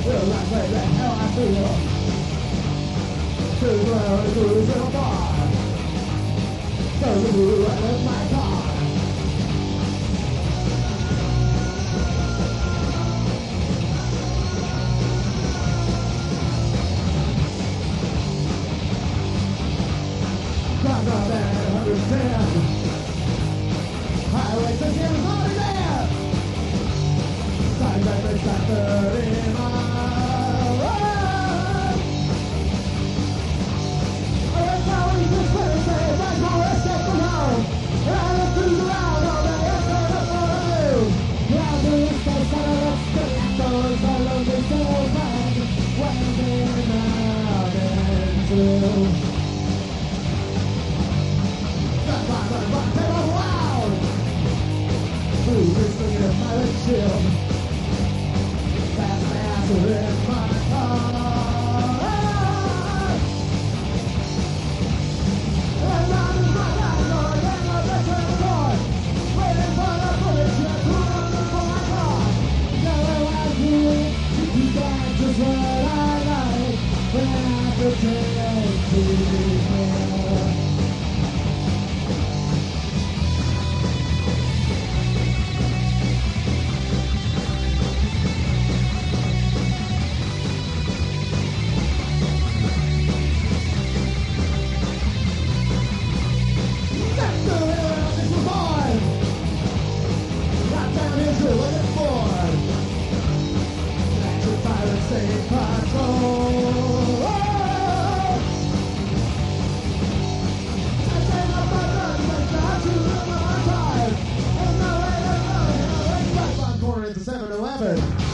That's how I feel. Too low to lose your bar. So you out of my car. Not that understand. Highway 60 is already there. Side by side 30 miles. That's how we just put it, say, that's how we're set from home. And I cruise around all day, that's what I'm gonna do. Yeah, the list I said I love the echoes, I love the soul band. Waving out and through. Listening to my windshield. Fast ass in my car. And I'm in my landlord, and I'm back to the door. Waiting for the bullet ship, looking for my car. Now I do it, you got just what I like. When I pretend to be here. It's 7-Eleven.